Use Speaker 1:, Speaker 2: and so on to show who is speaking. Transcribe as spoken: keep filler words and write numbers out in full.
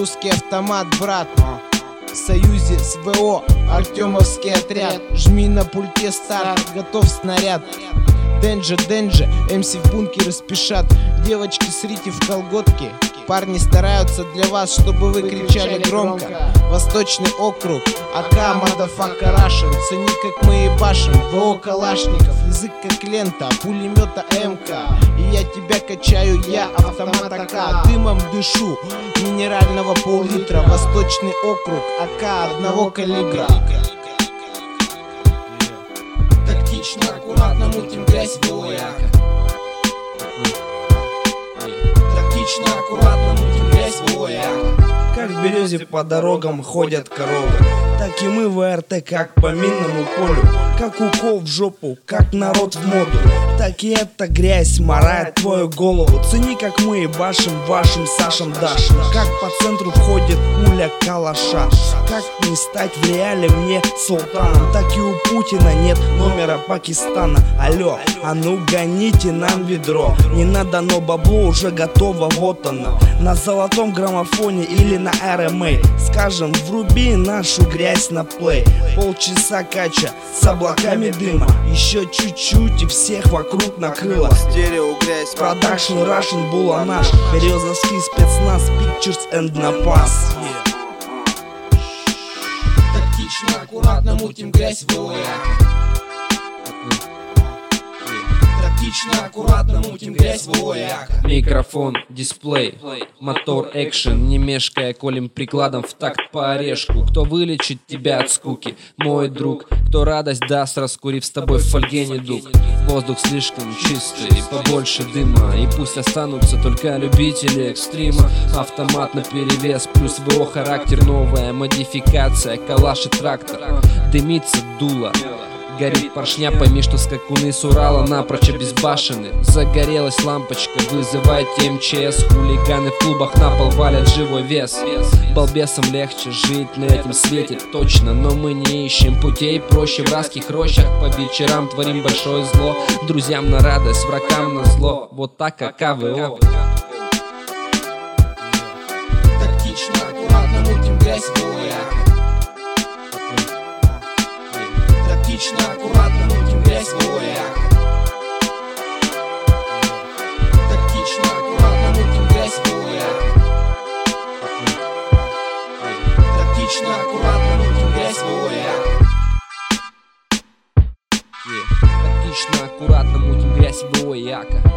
Speaker 1: Русский автомат, брат. В союзе с ВО, Артемовский отряд. Жми на пульте старт, готов снаряд. Денджи, Денджи, МС в бункеры спешат. Девочки, срите в колготки. Парни стараются для вас, чтобы вы кричали громко. Восточный округ, АК, мадафака, Рашен. Цени, как мы ебашим, ВО Калашников. Язык как лента, пулемета МК. И я тебя качаю, я автомат АК. Дымом дышу, минерального пол-литра. Восточный округ, АК одного калибра. Тактично, аккуратно мутим грязь в ОЯК. Тактично, аккуратно мутим грязь в ОЯК.
Speaker 2: Как в березе по дорогам ходят коровы, так и мы в АРТ, как по минному полю. Как укол в жопу, как народ в моду. Так и эта грязь морает твою голову. Цени, как мы ебашим вашим Сашам Дашем. Как по центру входит пуля калаша. Как не стать в реале мне султаном. Так и у Путина нет номера Пакистана. Алло, а ну гоните нам ведро. Не надо, но бабло уже готово, вот оно. На золотом граммофоне или на эр эм эй. Скажем, вруби нашу грязь на плей. Полчаса кача с облаками дыма. Еще чуть-чуть и всех вокруг накрыло.
Speaker 3: Стерео грязь,
Speaker 2: Продакшн Russian Була наш. Березовский спецназ, Pictures and Напас.
Speaker 1: Тактично, аккуратно мутим грязь в ОЯК. Тактично, аккуратно мутим грязь в ОЯК.
Speaker 4: Микрофон, дисплей, мотор, экшен. Не мешкая, колем прикладом в такт по орешку. Кто вылечит тебя от скуки? Мой друг. Кто радость даст, раскурив с тобой в фольге недуг. Воздух слишком чистый, побольше дыма. И пусть останутся только любители экстрима. Автомат наперевес, плюс ВО характер. Новая модификация, калаш и трактор. Дымится дуло, горит поршня, пойми, что скакуны с Урала напрочь обезбашены. Загорелась лампочка, вызывайте эм че эс. Хулиганы в клубах на пол валят живой вес. Балбесам легче жить на этом свете, точно. Но мы не ищем путей проще. В райских рощах по вечерам творим большое зло. Друзьям на радость, врагам на зло. Вот так, как АВО.
Speaker 1: Тактично, аккуратно мутим грязь в ОЯК. Тактично, аккуратно мутим грязь в ОЯК. Тактично, аккуратно мутим грязь в ОЯК. Тактично, аккуратно мутим грязь в ОЯК.
Speaker 4: Тактично, аккуратно мутим грязь в ОЯК.